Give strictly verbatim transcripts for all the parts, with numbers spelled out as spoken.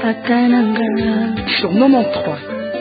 Sur quatre-vingt-treize.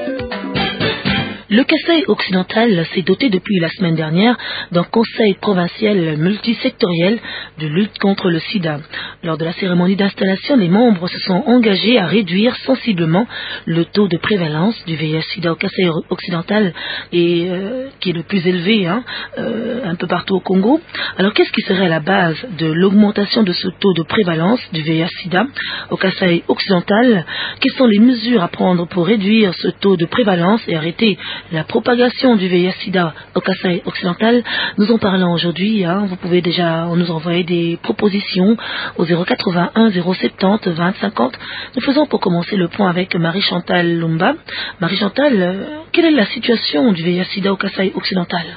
Le Kasaï occidental s'est doté depuis la semaine dernière d'un conseil provincial multisectoriel de lutte contre le sida. Lors de la cérémonie d'installation, les membres se sont engagés à réduire sensiblement le taux de prévalence du V I H-Sida au Kasaï occidental, et, euh, qui est le plus élevé hein, euh, un peu partout au Congo. Alors qu'est-ce qui serait à la base de l'augmentation de ce taux de prévalence du V I H-Sida au Kasaï occidental? Quelles sont les mesures à prendre pour réduire ce taux de prévalence et arrêter la propagation du V I H-Sida au Kasaï occidental? Nous en parlons aujourd'hui. Hein. Vous pouvez déjà nous envoyer des propositions au zéro quatre-vingt-un zéro soixante-dix vingt cinquante. Nous faisons pour commencer le point avec Marie-Chantal Lumba. Marie-Chantal, euh, quelle est la situation du V I H-Sida au Kasaï occidental?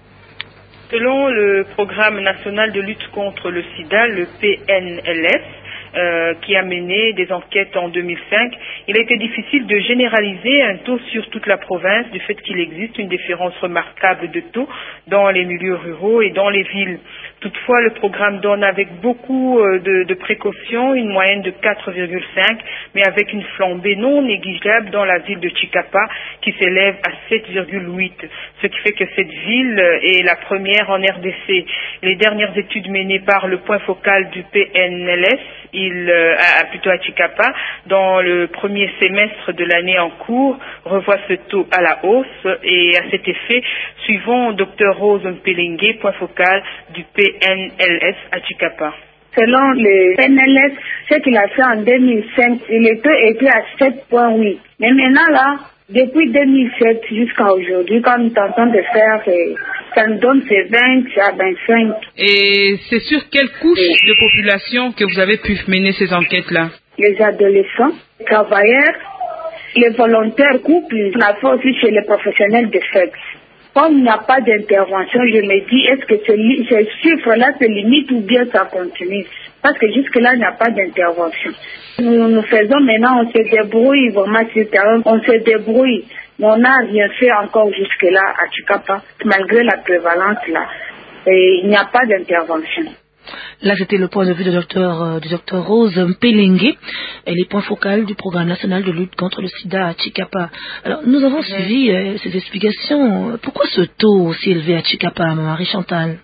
Selon le programme national de lutte contre le sida, le P N L S, Euh, qui a mené des enquêtes en deux mille cinq, il a été difficile de généraliser un taux sur toute la province du fait qu'il existe une différence remarquable de taux dans les milieux ruraux et dans les villes. Toutefois, le programme donne avec beaucoup de, de précautions une moyenne de quatre virgule cinq, mais avec une flambée non négligeable dans la ville de Chikapa qui s'élève à sept virgule huit, ce qui fait que cette ville est la première en R D C. Les dernières études menées par le point focal du P N L S, il euh, a plutôt à Chikapa, dans le premier semestre de l'année en cours, revoit ce taux à la hausse, et à cet effet, suivons Dr Rose Mpelengue, point focal du P N L S à Chikapa. Selon le P N L S, ce qu'il a fait en deux mille cinq, le taux était à sept virgule huit. Mais maintenant là, depuis deux mille sept jusqu'à aujourd'hui, quand nous tentons de faire, ça nous donne c'est vingt à vingt-cinq. Et c'est sur quelle couche Et de population que vous avez pu mener ces enquêtes-là? Les adolescents, les travailleurs, les volontaires couples, on a fait aussi chez les professionnels de sexe. Comme il n'y a pas d'intervention, je me dis, est-ce que ce, ce chiffre-là se limite ou bien ça continue? Parce que jusque-là, il n'y a pas d'intervention. Nous, nous faisons maintenant, on se débrouille vraiment sur le terrain, on se débrouille. Mais on n'a rien fait encore jusque-là à Chikapa, malgré la prévalence là. Et il n'y a pas d'intervention. Là, c'était le point de vue du docteur, euh, du docteur Rose Mpelengue. Elle est point focal du programme national de lutte contre le sida à Chikapa. Alors, nous avons mm-hmm. suivi euh, ces explications. Pourquoi ce taux aussi élevé à Chikapa, Marie-Chantal?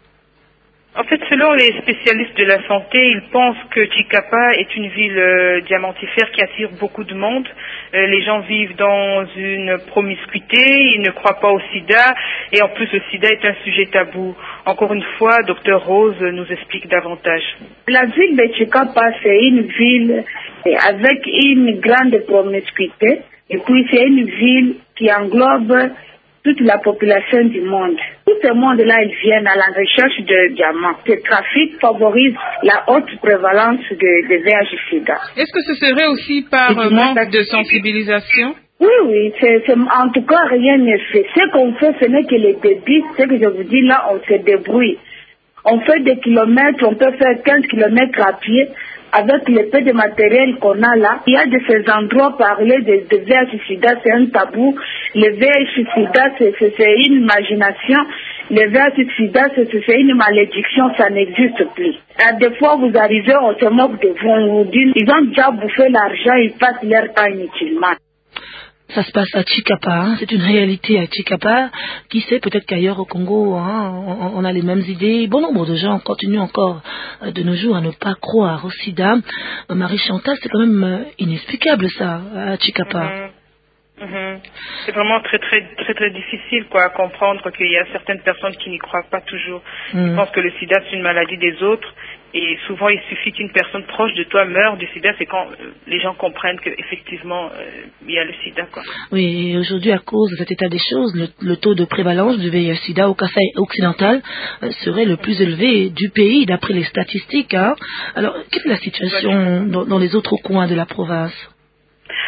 En fait, selon les spécialistes de la santé, ils pensent que Chikapa est une ville euh, diamantifère qui attire beaucoup de monde. Euh, les gens vivent dans une promiscuité, ils ne croient pas au sida, et en plus le sida est un sujet tabou. Encore une fois, docteur Rose nous explique davantage. La ville de Chikapa, c'est une ville avec une grande promiscuité, et puis c'est une ville qui englobe toute la population du monde. Tout ce monde-là, ils viennent à la recherche de diamants. Ce trafic favorise la haute prévalence de, de V I H-Sida. Est-ce que ce serait aussi par manque de sensibilisation? Oui, oui, c'est, c'est, en tout cas, rien n'est fait. Ce qu'on fait, ce n'est que les débits. Ce que je vous dis là, on se débrouille. On fait des kilomètres, on peut faire quinze kilomètres à pied. Avec le peu de matériel qu'on a là, il y a de ces endroits parler de, de V I H-Sida, c'est un tabou. Le V I H-Sida, c'est, c'est, c'est une imagination. Le V I H-Sida, c'est, c'est une malédiction, ça n'existe plus. À des fois, vous arrivez, on se moque de vous, on vous dit, ils ont déjà bouffé l'argent, ils passent leur temps inutilement. Ça se passe à Chikapa, hein. C'est une réalité à Chikapa. Qui sait, peut-être qu'ailleurs au Congo, hein, on, on a les mêmes idées. Bon nombre de gens continuent encore euh, de nos jours à ne pas croire au sida. Euh, Marie-Chantal, c'est quand même euh, inexplicable ça, à Chikapa. Mm-hmm. Mm-hmm. C'est vraiment très très très très difficile quoi à comprendre qu'il y a certaines personnes qui n'y croient pas toujours. Mm. Ils pensent que le sida c'est une maladie des autres. Et souvent, il suffit qu'une personne proche de toi meure du sida, c'est quand euh, les gens comprennent qu'effectivement, euh, il y a le sida, quoi. Oui, et aujourd'hui, à cause de cet état des choses, le, le taux de prévalence du V I H-Sida au Kasaï occidental euh, serait le plus élevé du pays, d'après les statistiques. Hein. Alors, quelle est la situation dans, dans les autres coins de la province?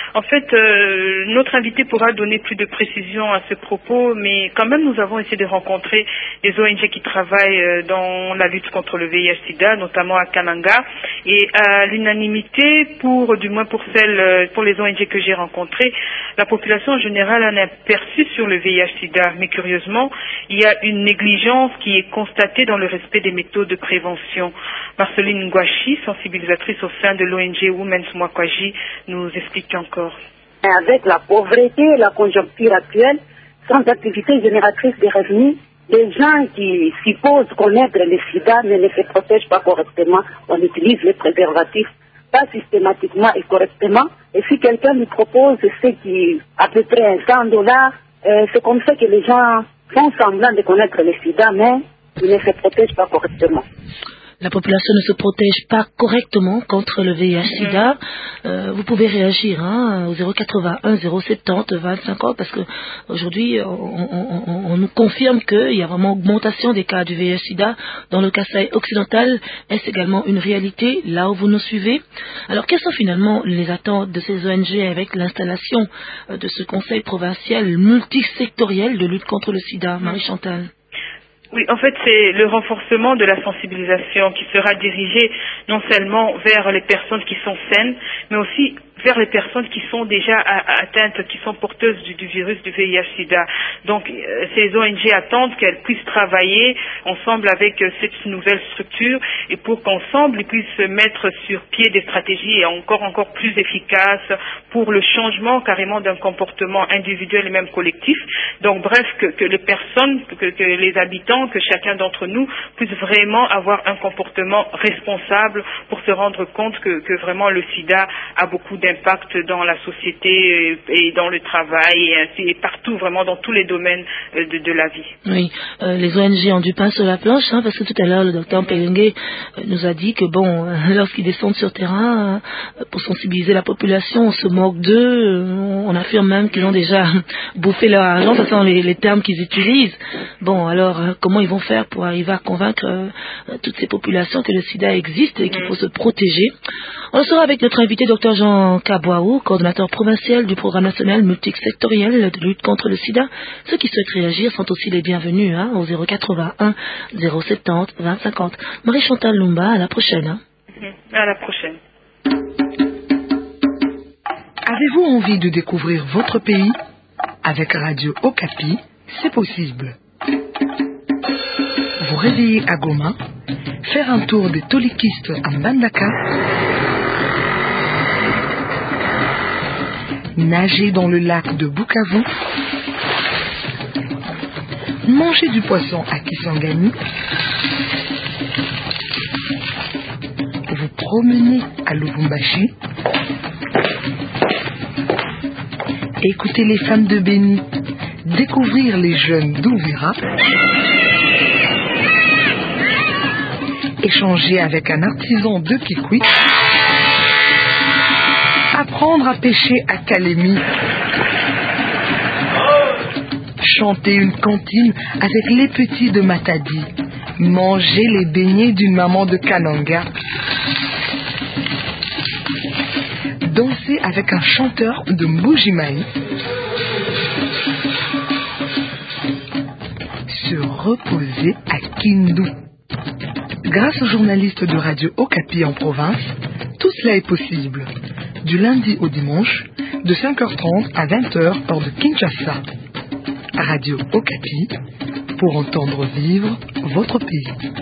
En fait, euh, notre invité pourra donner plus de précisions à ce propos, mais quand même, nous avons essayé de rencontrer des O N G qui travaillent euh, dans la lutte contre le V I H sida, notamment à Kananga, et à l'unanimité, pour du moins pour celles, euh, pour les O N G que j'ai rencontrées, la population en général a un aperçu sur le V I H sida, mais curieusement, il y a une négligence qui est constatée dans le respect des méthodes de prévention. Marceline Ngwashi, sensibilisatrice au sein de l'O N G Women's Mwakwaji, nous explique encore. Avec la pauvreté et la conjoncture actuelle, sans activité génératrice de revenus, les gens qui supposent connaître le sida mais ne se protègent pas correctement, on utilise les préservatifs pas systématiquement et correctement. Et si quelqu'un lui propose ce qui à peu près cent dollars, euh, c'est comme ça que les gens font semblant de connaître le sida, mais ils ne se protègent pas correctement. La population ne se protège pas correctement contre le V I H sida. Euh, vous pouvez réagir hein, au zéro quatre-vingt-un zéro soixante-dix vingt cinquante parce que aujourd'hui on, on, on, on nous confirme qu'il y a vraiment augmentation des cas du V I H sida dans le Kasaï occidental. Est-ce également une réalité là où vous nous suivez? Alors quelles sont finalement les attentes de ces O N G avec l'installation de ce conseil provincial multisectoriel de lutte contre le sida? Marie-Chantal. Oui, en fait, c'est le renforcement de la sensibilisation qui sera dirigé non seulement vers les personnes qui sont saines, mais aussi vers les personnes qui sont déjà atteintes, qui sont porteuses du, du virus du V I H sida. Donc, euh, ces O N G attendent qu'elles puissent travailler ensemble avec euh, cette nouvelle structure et pour qu'ensemble ils puissent mettre sur pied des stratégies encore encore plus efficaces pour le changement carrément d'un comportement individuel et même collectif. Donc, bref, que, que les personnes, que, que les habitants, que chacun d'entre nous puisse vraiment avoir un comportement responsable pour se rendre compte que, que vraiment le sida a beaucoup d'impact dans la société et dans le travail et ainsi et partout, vraiment dans tous les domaines de, de la vie. Oui, euh, les O N G ont du pain sur la planche, hein, parce que tout à l'heure le docteur Mpelengue nous a dit que bon, euh, lorsqu'ils descendent sur terrain euh, pour sensibiliser la population, on se moque d'eux, euh, on affirme même qu'ils ont déjà bouffé leur argent, ce sont les, les termes qu'ils utilisent. Bon, alors euh, comment ils vont faire pour arriver à convaincre euh, toutes ces populations que le sida existe et qu'il faut se protéger? On le saura avec notre invité docteur Jean Kabouaou, coordonnateur provincial du programme national multisectoriel de lutte contre le sida. Ceux qui souhaitent réagir sont aussi les bienvenus hein, au zéro quatre-vingt-un zéro soixante-dix vingt cinquante. Marie-Chantal Lumba, à la prochaine. Hein. À la prochaine. Avez-vous envie de découvrir votre pays? Avec Radio Okapi, c'est possible. Vous réveiller à Goma, faire un tour des tolikistes en Bandaka, nager dans le lac de Bukavu, manger du poisson à Kisangani, vous promener à Lubumbashi, écouter les femmes de Béni, découvrir les jeunes d'Ouvira, échanger avec un artisan de Kikwi, apprendre à pêcher à Kalemi, chanter une cantine avec les petits de Matadi, manger les beignets d'une maman de Kananga, danser avec un chanteur de Mbujimaï, se reposer à Kindu. Grâce aux journalistes de Radio Okapi en province, tout cela est possible. Du lundi au dimanche, de cinq heures trente à vingt heures, hors de Kinshasa. Radio Okapi, pour entendre vivre votre pays.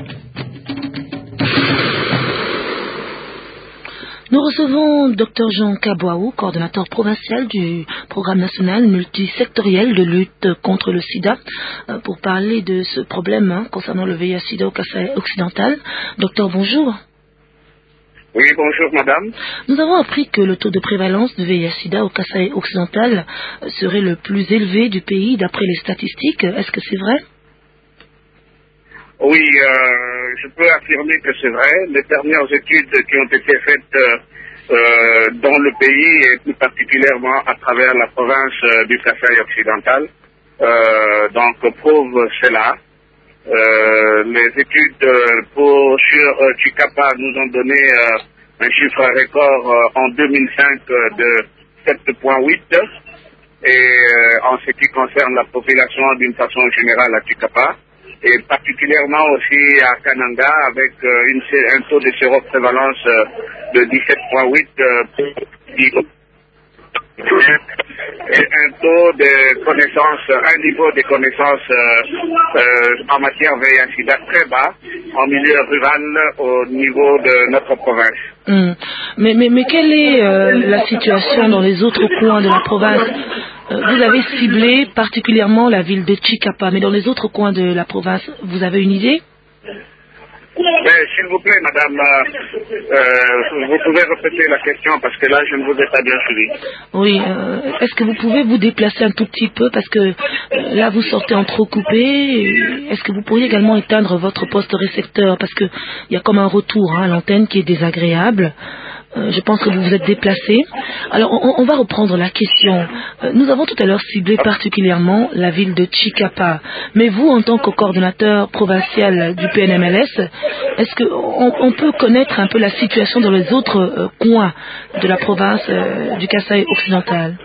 Nous recevons docteur Jean Kabouaou, coordonnateur provincial du programme national multisectoriel de lutte contre le sida, pour parler de ce problème hein, concernant le V I H sida au Kasaï occidental. Docteur, bonjour. Oui, bonjour madame. Nous avons appris que le taux de prévalence du V I H sida au Kasaï occidental serait le plus élevé du pays d'après les statistiques. Est-ce que c'est vrai? Oui, euh, je peux affirmer que c'est vrai. Les dernières études qui ont été faites euh, euh, dans le pays et plus particulièrement à travers la province euh, du Kasaï occidental euh, donc prouvent cela. Euh, les études euh, pour, sur euh, Chikapa nous ont donné euh, un chiffre record euh, en deux mille cinq euh, de dix-sept virgule huit. Et euh, en ce qui concerne la population d'une façon générale à Chikapa, et particulièrement aussi à Kananga avec euh, une, un taux de séroprévalence euh, de dix-sept virgule huit euh, et un taux de connaissance, un niveau de connaissance euh, euh, en matière V I H-Sida très bas en milieu rural au niveau de notre province. Mmh. Mais, mais, mais quelle est euh, la situation dans les autres coins de la province? euh, Vous avez ciblé particulièrement la ville de Chikapa, mais dans les autres coins de la province, vous avez une idée? S'il vous plaît, madame, euh, euh, vous pouvez répéter la question parce que là, je ne vous ai pas bien suivi. Oui, euh, est-ce que vous pouvez vous déplacer un tout petit peu parce que euh, là, vous sortez entrecoupé. Est-ce que vous pourriez également éteindre votre poste récepteur parce qu'il y a comme un retour hein, à l'antenne qui est désagréable. Euh, je pense que vous vous êtes déplacé. Alors, on, on va reprendre la question. Euh, nous avons tout à l'heure ciblé particulièrement la ville de Chikapa. Mais vous, en tant que coordonnateur provincial du P N M L S, est-ce qu'on on peut connaître un peu la situation dans les autres euh, coins de la province euh, du Kasaï occidental?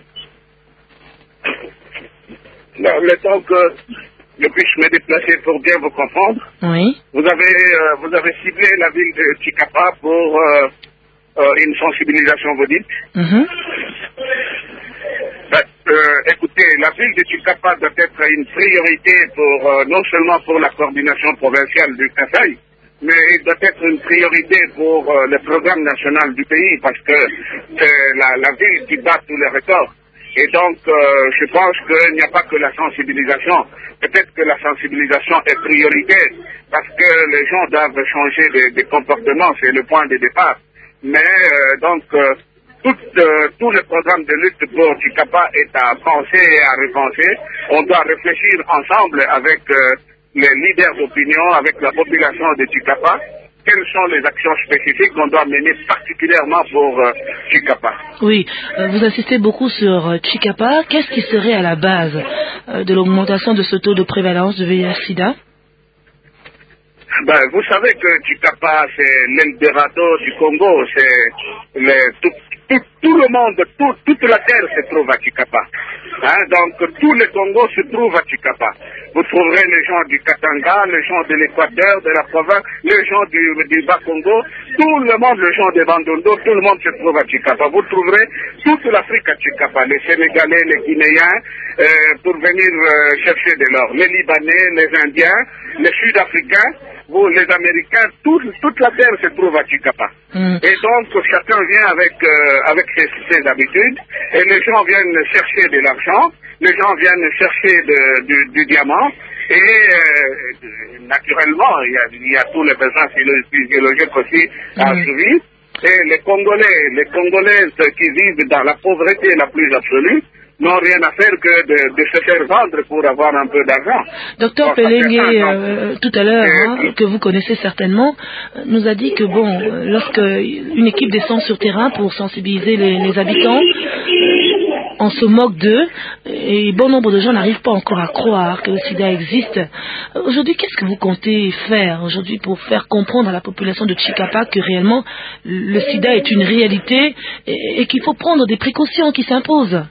Non, le temps que je puisse me déplacer pour bien vous comprendre, oui. vous, avez, euh, vous avez ciblé la ville de Chikapa pour... Euh, Euh, une sensibilisation, vous dites. Mm-hmm. ben, euh, écoutez, la ville de Chikapa doit être une priorité pour euh, non seulement pour la coordination provinciale du Kasaï, mais il doit être une priorité pour euh, le programme national du pays parce que c'est la, la ville qui bat tous les records. Et donc, euh, je pense qu'il n'y a pas que la sensibilisation. Peut-être que la sensibilisation est prioritaire parce que les gens doivent changer de, de comportement, c'est le point de départ. Mais euh, donc, euh, tout, euh, tout le programme de lutte pour Chikapa est à penser et à repenser. On doit réfléchir ensemble avec euh, les leaders d'opinion, avec la population de Chikapa, quelles sont les actions spécifiques qu'on doit mener particulièrement pour euh, Chikapa. Oui, euh, vous insistez beaucoup sur euh, Chikapa. Qu'est-ce qui serait à la base euh, de l'augmentation de ce taux de prévalence de V I H-Sida? Ben, vous savez que Chikapa, c'est l'Eldorado du Congo, c'est le, tout, tout, tout le monde, tout, toute la terre se trouve à Chikapa. Hein? Donc, tout le Congo se trouve à Chikapa. Vous trouverez les gens du Katanga, les gens de l'Équateur, de la province, les gens du, du Bas-Congo, tout le monde, les gens de Bandondo, tout le monde se trouve à Chikapa. Vous trouverez toute l'Afrique à Chikapa, les Sénégalais, les Guinéens, euh, pour venir euh, chercher de l'or, les Libanais, les Indiens, les Sud-Africains, vous, les Américains, tout, toute la terre se trouve à Chikapa. Mm. Et donc, chacun vient avec, euh, avec ses, ses habitudes, et les gens viennent chercher de l'argent, les gens viennent chercher de, du, du diamant, et euh, naturellement, il y, a, il y a tous les besoins physiologiques aussi à mm. suivre. Et les Congolais, les Congolaises qui vivent dans la pauvreté la plus absolue, n'ont rien à faire que de, de se faire vendre pour avoir un peu d'argent. Docteur bon, Pelengue, euh, tout à l'heure, hein, que vous connaissez certainement, nous a dit que bon, euh, lorsque une équipe descend sur terrain pour sensibiliser les, les habitants, euh, on se moque d'eux et bon nombre de gens n'arrivent pas encore à croire que le sida existe. Aujourd'hui, qu'est-ce que vous comptez faire aujourd'hui pour faire comprendre à la population de Chikapa que réellement le sida est une réalité et, et qu'il faut prendre des précautions qui s'imposent?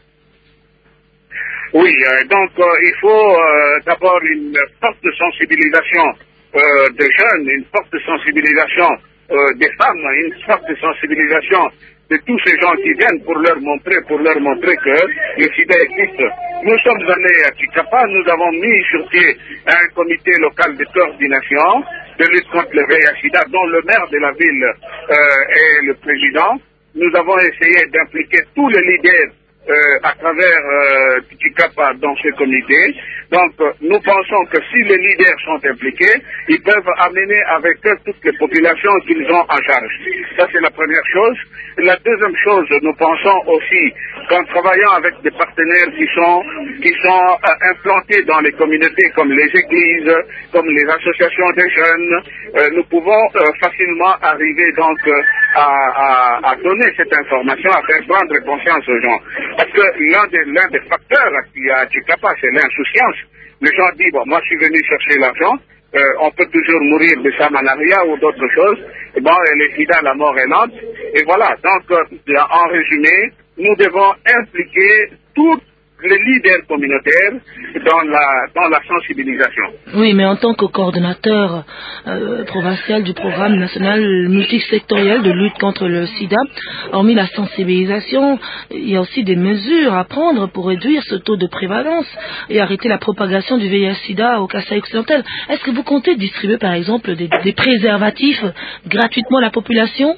Oui, euh, donc euh, il faut euh, d'abord une forte sensibilisation euh, des jeunes, une forte sensibilisation euh, des femmes, une forte sensibilisation de tous ces gens qui viennent pour leur montrer, pour leur montrer que le sida existe. Nous sommes allés à Chikapa, nous avons mis sur pied un comité local de coordination de lutte contre le V I H-Sida dont le maire de la ville euh, est le président. Nous avons essayé d'impliquer tous les leaders Euh, à travers euh, Chikapa dans ce comité. Donc, euh, nous pensons que si les leaders sont impliqués, ils peuvent amener avec eux toutes les populations qu'ils ont en charge. Ça, c'est la première chose. La deuxième chose, nous pensons aussi qu'en travaillant avec des partenaires qui sont, qui sont euh, implantés dans les communautés comme les églises, comme les associations des jeunes, euh, nous pouvons euh, facilement arriver donc euh, à, à, à donner cette information, à faire prendre conscience aux gens. Parce que l'un des, l'un des facteurs à Chikapa, c'est l'insouciance. Les gens disent, bon, moi je suis venu chercher l'argent, euh, on peut toujours mourir de sa malaria ou d'autres choses. Et bon, et le sida, la mort est lente. Et voilà, donc, euh, en résumé, nous devons impliquer tous les leaders communautaires dans la, dans la sensibilisation. Oui, mais en tant que coordonnateur euh, provincial du programme national multisectoriel de lutte contre le sida, hormis la sensibilisation, il y a aussi des mesures à prendre pour réduire ce taux de prévalence et arrêter la propagation du V I H-sida au Kasaï occidental. Est-ce que vous comptez distribuer par exemple des, des préservatifs gratuitement à la population?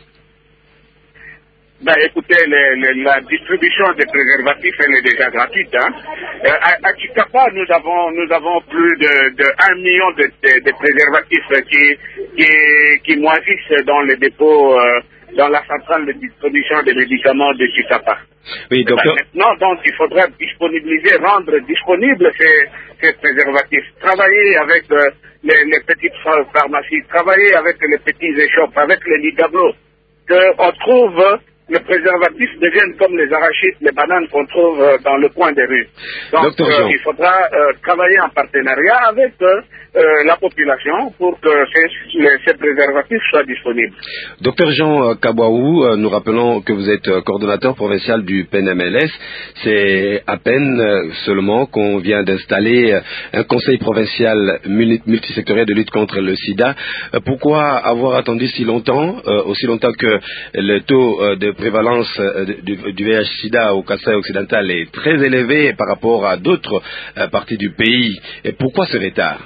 Ben, écoutez, les, les, la distribution des préservatifs, elle est déjà gratuite. Hein. Euh, à, à Chikapa, nous avons, nous avons plus de, de un million de, de, de préservatifs qui, qui, qui moisissent dans les dépôts, euh, dans la centrale de distribution des médicaments de Chikapa. Oui, docteur. Ben, maintenant, donc, il faudra disponibiliser, rendre disponibles ces, ces préservatifs. Travailler avec euh, les, les petites pharmacies, travailler avec les petits échoppes, avec les ligablos, qu'on trouve. Les préservatifs deviennent comme les arachides, les bananes qu'on trouve euh, dans le coin des rues. Donc euh, il faudra euh, travailler en partenariat avec euh, euh, la population pour que ces, les, ces préservatifs soient disponibles. Docteur Jean Kabouaou, euh, nous rappelons que vous êtes euh, coordonnateur provincial du P N M L S. C'est à peine euh, seulement qu'on vient d'installer euh, un conseil provincial multisectoriel de lutte contre le sida. Euh, pourquoi avoir attendu si longtemps, euh, aussi longtemps que le taux euh, de prévalence euh, du, du V I H-sida au Kasaï occidental est très élevé par rapport à d'autres euh, parties du pays? Et pourquoi ce retard?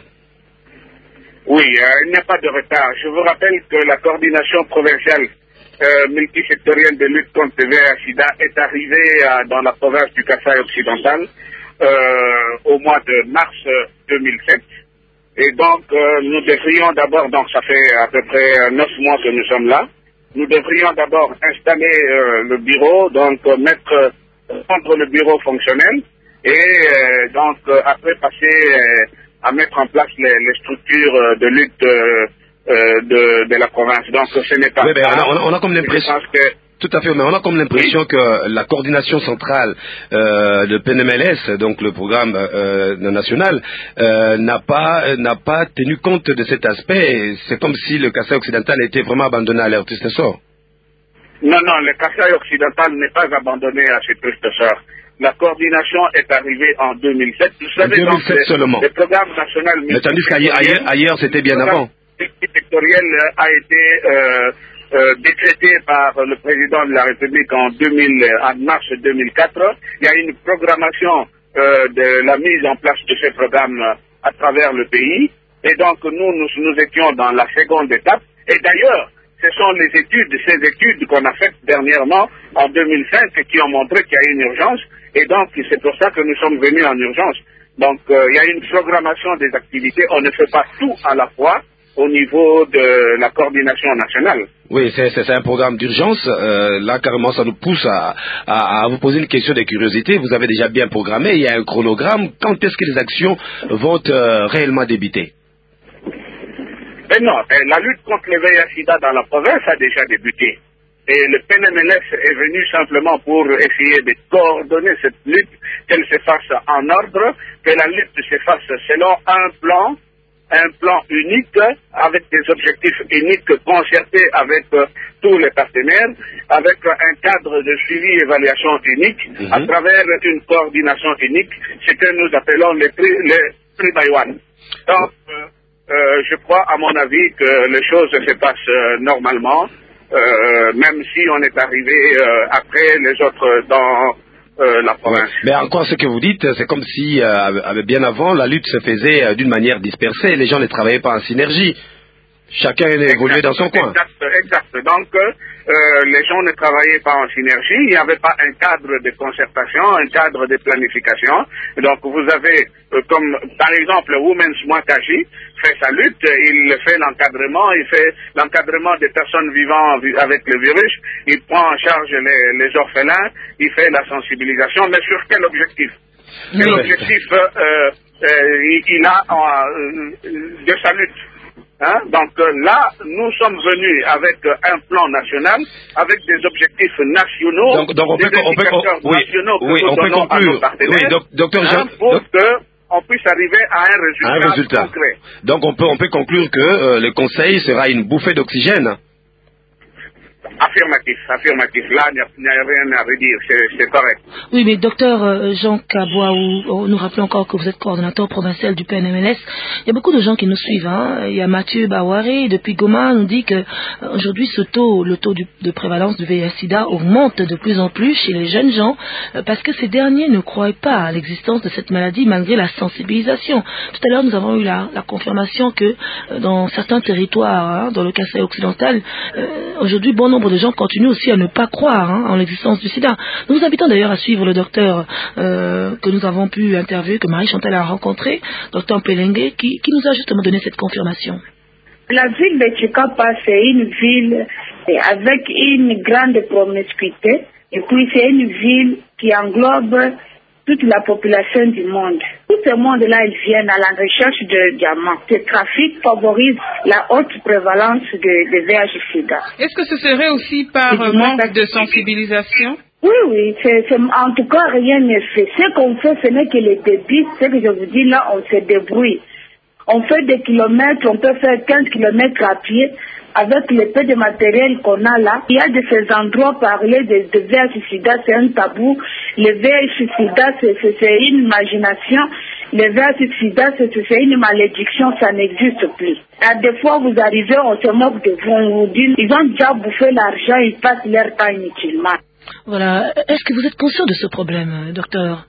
Oui, euh, il n'y a pas de retard. Je vous rappelle que la coordination provinciale euh, multisectorielle de lutte contre le V I H-sida est arrivée euh, dans la province du Kasaï occidental euh, au mois de mars deux mille sept. Et donc, euh, nous devrions d'abord, donc ça fait à peu près neuf mois que nous sommes là, nous devrions d'abord installer euh, le bureau, donc euh, mettre, euh, rendre le bureau fonctionnel et euh, donc euh, après passer euh, à mettre en place les, les structures euh, de lutte euh, euh, de, de la province. Donc ce n'est pas... Oui, ben, on, a, on, a, on a comme l'impression... Tout à fait, mais on a comme l'impression oui. que la coordination centrale euh, de P N M L S, donc le programme euh, national, euh, n'a pas n'a pas tenu compte de cet aspect. C'est comme si le Kasaï occidental était vraiment abandonné à leur triste sort. Non, non, le Kasaï occidental n'est pas abandonné à ses triste sort. La coordination est arrivée en deux mille sept. Vous savez, en deux mille sept donc, seulement. Le programme national... Mais tandis qu'ailleurs, ailleurs, c'était bien avant. Le programme sectoriel a été... Euh, Euh, décrété par le président de la République en, deux mille, en mars deux mille quatre. Il y a une programmation euh, de la mise en place de ces programmes à travers le pays. Et donc nous, nous, nous étions dans la seconde étape. Et d'ailleurs, ce sont les études, ces études qu'on a faites dernièrement en deux mille cinq qui ont montré qu'il y a une urgence. Et donc c'est pour ça que nous sommes venus en urgence. Donc euh, il y a une programmation des activités. On ne fait pas tout à la fois au niveau de la coordination nationale. Oui, c'est un programme d'urgence. Euh, là, carrément, ça nous pousse à, à, à vous poser une question de curiosité. Vous avez déjà bien programmé, il y a un chronogramme. Quand est-ce que les actions vont euh, réellement débuter? Ben non, la lutte contre le V I H-sida dans la province a déjà débuté. Et le P N M L S est venu simplement pour essayer de coordonner cette lutte, qu'elle se fasse en ordre, que la lutte se fasse selon un plan, un plan unique, avec des objectifs uniques concertés avec euh, tous les partenaires, avec un cadre de suivi et évaluation unique, mm-hmm. à travers une coordination unique, ce que nous appelons les prix, les prix Baïwan. Donc, euh, euh, je crois, à mon avis, que les choses se passent euh, normalement, euh, même si on est arrivé euh, après les autres dans... Euh, la province. Mais encore ce que vous dites, c'est comme si euh, bien avant la lutte se faisait euh, d'une manière dispersée, les gens ne travaillaient pas en synergie, chacun évoluait dans son coin. Exact, exact. Donc euh, les gens ne travaillaient pas en synergie, il n'y avait pas un cadre de concertation, un cadre de planification. Donc vous avez, euh, comme par exemple Women's Mwakaji fait sa lutte, il fait l'encadrement, il fait l'encadrement des personnes vivant avec le virus, il prend en charge les, les orphelins, il fait la sensibilisation, mais sur quel objectif? Quel objectif euh, euh, il, il a euh, de sa lutte? Hein? Donc euh, là, nous sommes venus avec euh, un plan national, avec des objectifs nationaux, donc, donc on des peut, indicateurs on peut, nationaux oui, que oui, nous donnons à nos partenaires, oui, doc, docteur hein, Jean, pour doc... qu'on puisse arriver à un résultat, un résultat concret. Donc on peut, on peut conclure que euh, le Conseil sera une bouffée d'oxygène. Affirmatif, affirmatif. Là, il n'y a, a rien à redire, c'est correct. Oui, mais docteur euh, Jean Kabouaou, nous rappelons encore que vous êtes coordonnateur provincial du P N M L S. Il y a beaucoup de gens qui nous suivent. Hein. Il y a Mathieu Bawari, depuis Goma, nous dit que euh, aujourd'hui, ce taux, le taux du, de prévalence du V I H-Sida augmente de plus en plus chez les jeunes gens euh, parce que ces derniers ne croient pas à l'existence de cette maladie malgré la sensibilisation. Tout à l'heure, nous avons eu la, la confirmation que euh, dans certains territoires, hein, dans le Kasaï occidental, euh, aujourd'hui, bon nombre de gens continuent aussi à ne pas croire hein, en l'existence du sida. Nous vous invitons d'ailleurs à suivre le docteur euh, que nous avons pu interviewer, que Marie-Chantal a rencontré, docteur Pelengue, qui, qui nous a justement donné cette confirmation. La ville de Chikapa, c'est une ville avec une grande promiscuité, et puis c'est une ville qui englobe toute la population du monde. Tout ce monde-là, ils viennent à la recherche de diamants. Ce trafic favorise la haute prévalence de, de V I H-Sida. Est-ce que ce serait aussi par manque de sensibilisation? Oui, oui, c'est, c'est, en tout cas, rien n'est fait. Ce qu'on fait, ce n'est que les débits. Ce que je vous dis là, on se débrouille. On fait des kilomètres, on peut faire quinze kilomètres à pied avec le peu de matériel qu'on a là. Il y a de ces endroits, parler de, de V I H-Sida, c'est un tabou. Le V I H-Sida, c'est, c'est, c'est une imagination. Le V I H-Sida, c'est, c'est une malédiction, ça n'existe plus. À des fois, vous arrivez, on se moque de vous, on vous dit, ils ont déjà bouffé l'argent, ils passent leur temps inutilement. Voilà. Est-ce que vous êtes conscient de ce problème, docteur?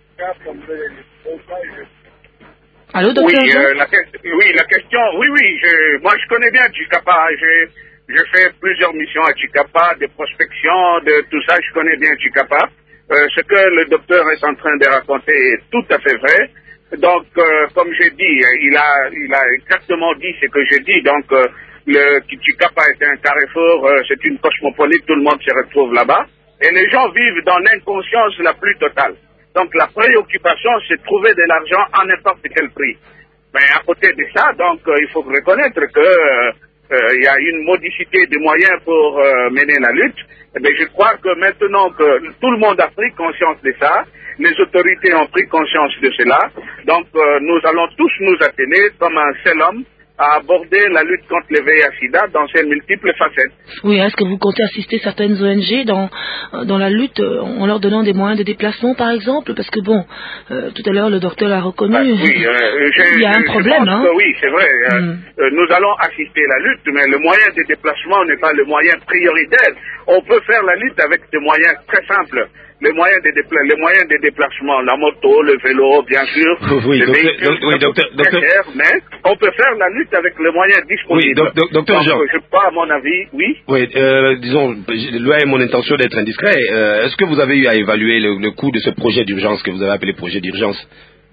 Allô, docteur? Oui, euh, la, oui, la question, oui, oui, je, moi je connais bien Chikapa, je, je fais plusieurs missions à Chikapa, de prospection, de tout ça, je connais bien Chikapa. Euh, ce que le docteur est en train de raconter est tout à fait vrai. Donc, euh, comme j'ai dit, il a, il a exactement dit ce que j'ai dit. Donc, euh, le Chikapa est un carrefour, euh, c'est une cosmopolite, tout le monde se retrouve là-bas. Et les gens vivent dans l'inconscience la plus totale. Donc la préoccupation, c'est de trouver de l'argent à n'importe quel prix. Mais à côté de ça, donc euh, il faut reconnaître que euh, euh, y a une modicité de moyens pour euh, mener la lutte. Mais je crois que maintenant que tout le monde a pris conscience de ça, les autorités ont pris conscience de cela, donc euh, nous allons tous nous atteler comme un seul homme à aborder la lutte contre le V I H-Sida dans ses multiples facettes. Oui, est-ce que vous comptez assister certaines O N G dans, dans la lutte en leur donnant des moyens de déplacement, par exemple? Parce que bon, euh, tout à l'heure, le docteur l'a reconnu, bah, oui, euh, il y a un problème. Hein? Oui, c'est vrai. Mm. Euh, nous allons assister à la lutte, mais le moyen de déplacement n'est pas le moyen prioritaire. On peut faire la lutte avec des moyens très simples. Les moyens de, dépla- les moyens de déplacement, la moto, le vélo, bien sûr, oui, les docteur, véhicules, oui, docteur, docteur. Cher, mais on peut faire la lutte avec les moyens disponibles. Oui, doc, doc, docteur Jean. Je crois, à mon avis, oui. Oui, euh, disons, loin est mon intention d'être indiscret. Euh, est-ce que vous avez eu à évaluer le, le coût de ce projet d'urgence que vous avez appelé projet d'urgence?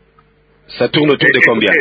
Ça tourne autour de combien?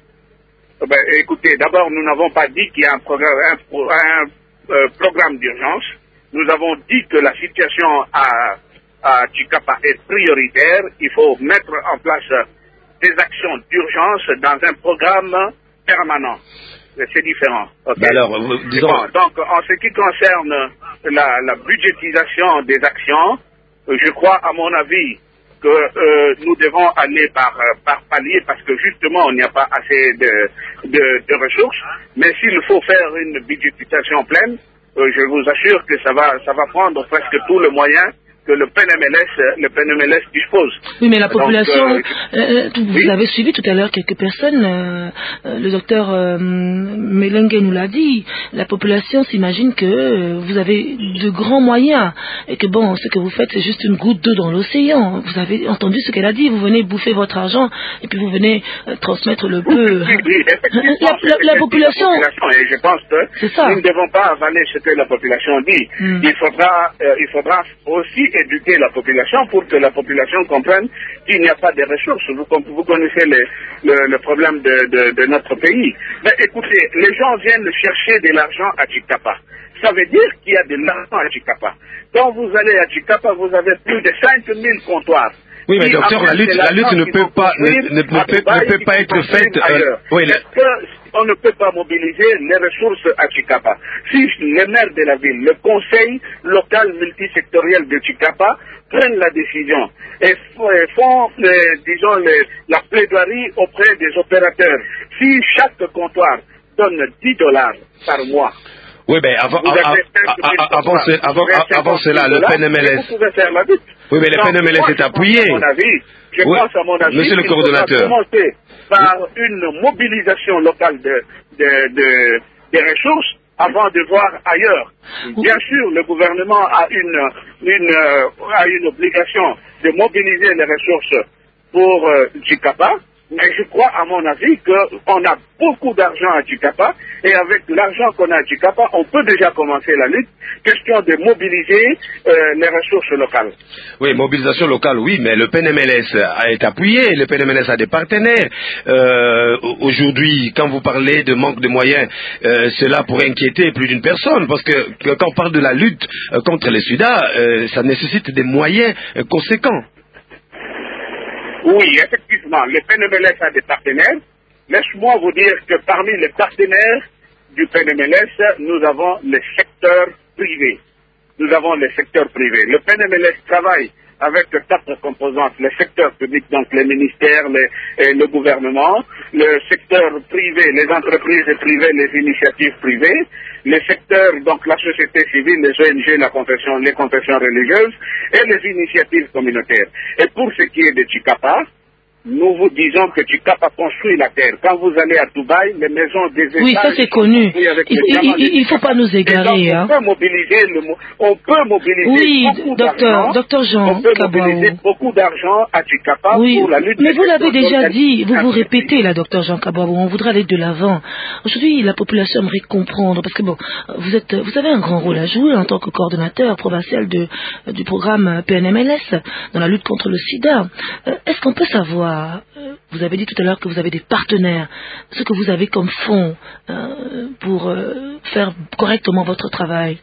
Ben, écoutez, d'abord, nous n'avons pas dit qu'il y a un programme, un, un euh, programme d'urgence. Nous avons dit que la situation à à Chikapa est prioritaire, il faut mettre en place des actions d'urgence dans un programme permanent. C'est différent. Okay? Ben alors, disons... bon. Donc, en ce qui concerne la, la budgétisation des actions, je crois, à mon avis, que euh, nous devons aller par, par palier parce que justement, il n'y a pas assez de, de, de ressources. Mais s'il faut faire une budgétisation pleine, euh, je vous assure que ça va, ça va prendre presque tout le moyen que le P N M L S, le P N M L S dispose. Oui, mais la population, donc, euh, euh, vous oui. avez suivi tout à l'heure quelques personnes, euh, euh, le docteur euh, Melengue nous l'a dit, la population s'imagine que euh, vous avez de grands moyens et que bon, ce que vous faites c'est juste une goutte d'eau dans l'océan. Vous avez entendu ce qu'elle a dit, vous venez bouffer votre argent et puis vous venez euh, transmettre le peu. Oui, oui, la, la, la population, la population, et je pense que nous ne devons pas avaler ce que la population dit. Mm. Il faudra, euh, il faudra aussi éduquer la population pour que la population comprenne qu'il n'y a pas de ressources. Vous, vous connaissez les, le, le problème de, de, de notre pays. Mais écoutez, les gens viennent chercher de l'argent à Chikapa. Ça veut dire qu'il y a de l'argent à Chikapa. Quand vous allez à Chikapa, vous avez plus de cinq mille comptoirs. Oui, mais docteur, la lutte, la lutte ne peut pas, ne, ne, ne, peut, ne peut pas être faite. Euh, oui, Est-ce qu'on ne peut pas mobiliser les ressources à Chikapa? Si les maires de la ville, le conseil local multisectoriel de Chikapa prennent la décision et font, les, disons, les, la plaidoirie auprès des opérateurs, si chaque comptoir donne dix dollars par mois, Oui, mais avant, avant, avant, avant, avant cela, le P N M L S. Vous pouvez faire la lutte. Oui, mais le P N M L S est appuyé. À mon avis, je oui. pense, à mon avis, Monsieur le coordonnateur, commencer par une mobilisation locale de, de, de, des ressources avant de voir ailleurs. Bien sûr, le gouvernement a une, une, a une obligation de mobiliser les ressources pour euh, Tchikapa, mais je crois, à mon avis, qu'on a beaucoup d'argent à Tchikapa, et avec l'argent qu'on a à Tchikapa, on peut déjà commencer la lutte. Question de mobiliser euh, les ressources locales. Oui, mobilisation locale, oui, mais le P N M L S a été appuyé, le P N M L S a des partenaires. Euh, Aujourd'hui, quand vous parlez de manque de moyens, euh, cela pourrait inquiéter plus d'une personne, parce que, que quand on parle de la lutte euh, contre les sida, euh, ça nécessite des moyens euh, conséquents. Oui, effectivement, le P N M L S a des partenaires. Laisse-moi vous dire que parmi les partenaires du P N M L S, nous avons le secteur privé. Nous avons le secteur privé. Le P N M L S travaille avec quatre composantes, le secteur public, donc les ministères, les, et le gouvernement, le secteur privé, les entreprises privées, les initiatives privées, le secteur, donc la société civile, les O N G, la confession, les confessions religieuses, et les initiatives communautaires. Et pour ce qui est de Tchikapa, nous vous disons que Tchikapa construit la terre. Quand vous allez à Dubaï, les maisons des étages... Oui, ça c'est connu. Il ne faut pas nous égarer. Donc, on, hein. peut mobiliser le, on peut mobiliser oui, beaucoup docteur, docteur Jean on peut Kabaou. mobiliser beaucoup d'argent à Tchikapa oui, pour la lutte. Mais vous l'avez déjà dit, vous vous répétez là, docteur Jean Kabaou, on voudrait aller de l'avant. Aujourd'hui, la population aimerait comprendre, parce que bon, vous êtes, vous avez un grand rôle à jouer en tant que coordonnateur provincial de, du programme P N M L S dans la lutte contre le sida. Euh, Est-ce qu'on peut savoir, euh, vous avez dit tout à l'heure que vous avez des partenaires, ce que vous avez comme fonds euh, pour euh, faire correctement votre travail?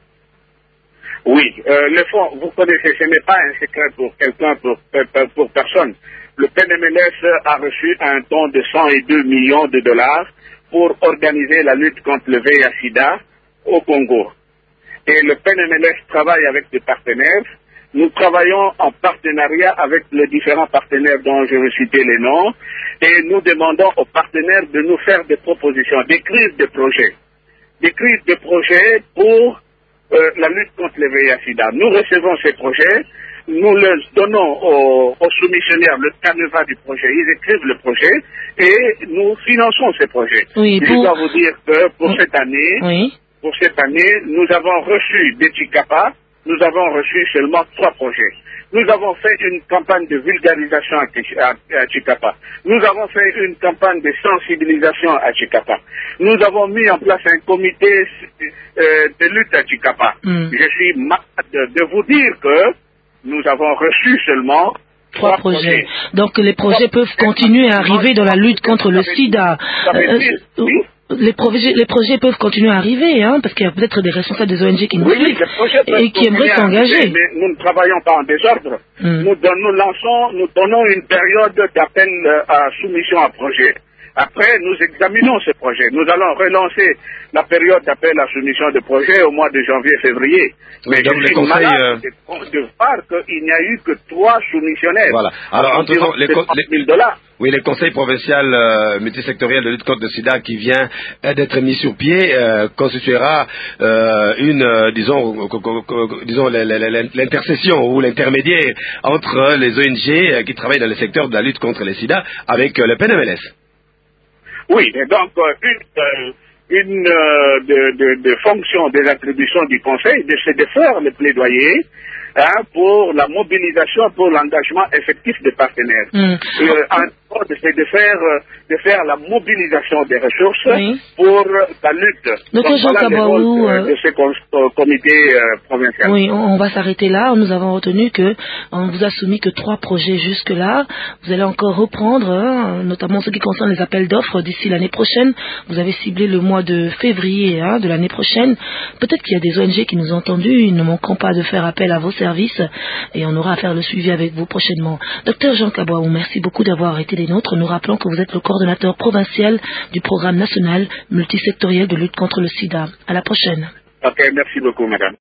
Oui, euh, le fonds, vous connaissez, ce n'est pas un secret pour quelqu'un, pour, pour, pour personne. Le P N M L S a reçu un don de cent deux millions de dollars pour organiser la lutte contre le V I H sida au Congo. Et le P N M L S travaille avec des partenaires. Nous travaillons en partenariat avec les différents partenaires dont je vais citer les noms, et nous demandons aux partenaires de nous faire des propositions, d'écrire des projets, d'écrire des projets pour euh, la lutte contre le V I H sida. Nous recevons ces projets, nous les donnons aux, aux soumissionnaires le canevas du projet, ils écrivent le projet et nous finançons ces projets. Oui, pour... Je dois vous dire que pour oui. cette année, oui. pour cette année, nous avons reçu des Tchikapa. Nous avons reçu seulement trois projets. Nous avons fait une campagne de vulgarisation à Tchikapa. Nous avons fait une campagne de sensibilisation à Tchikapa. Nous avons mis en place un comité euh, de lutte à Tchikapa. Mm. Je suis malade de vous dire que nous avons reçu seulement trois, trois projets. projets. Donc les projets peuvent continuer à arriver dans la lutte contre le sida. Euh, oui. Les projets, les projets peuvent continuer à arriver, hein, parce qu'il y a peut-être des responsables des O N G qui nous oui, suivent et qui aimeraient s'engager. Mais nous ne travaillons pas en désordre. Mm. Nous, nous lançons, nous donnons une période d'appel à soumission à projet. Après, nous examinons ce projet. Nous allons relancer la période d'appel à soumission de projet au mois de janvier-février. Mais donc je suis conseils, malade euh... de voir qu'il n'y a eu que trois soumissionnaires. Voilà. Alors, entre temps, les, mille dollars. Oui, les conseils provincial euh, multisectoriel de lutte contre le sida qui vient euh, d'être mis sur pied euh, constituera euh, une, euh, disons, disons l'intercession ou l'intermédiaire entre les O N G euh, qui travaillent dans le secteur de la lutte contre le sida avec euh, le P N M L S. Oui, et donc euh, une, euh, une euh, de, de, de fonction des attributions du Conseil, de, c'est de faire le plaidoyer hein, pour la mobilisation, pour l'engagement effectif des partenaires. Mm. Euh, en, c'est de faire, de faire la mobilisation des ressources oui. pour la lutte. Docteur Jean Kabaou, de, de ce com comité euh, provincial. Oui, on, on va s'arrêter là. Nous avons retenu que on vous a soumis que trois projets jusque-là. Vous allez encore reprendre, hein, notamment ce qui concerne les appels d'offres d'ici l'année prochaine. Vous avez ciblé le mois de février hein, de l'année prochaine. Peut-être qu'il y a des O N G qui nous ont entendus. Ils ne manqueront pas de faire appel à vos services et on aura à faire le suivi avec vous prochainement. Docteur Jean Kabaou, merci beaucoup d'avoir été des nôtres. Nous rappelons que vous êtes le coordonnateur provincial du programme national multisectoriel de lutte contre le sida. À la prochaine. Ok, merci beaucoup, madame.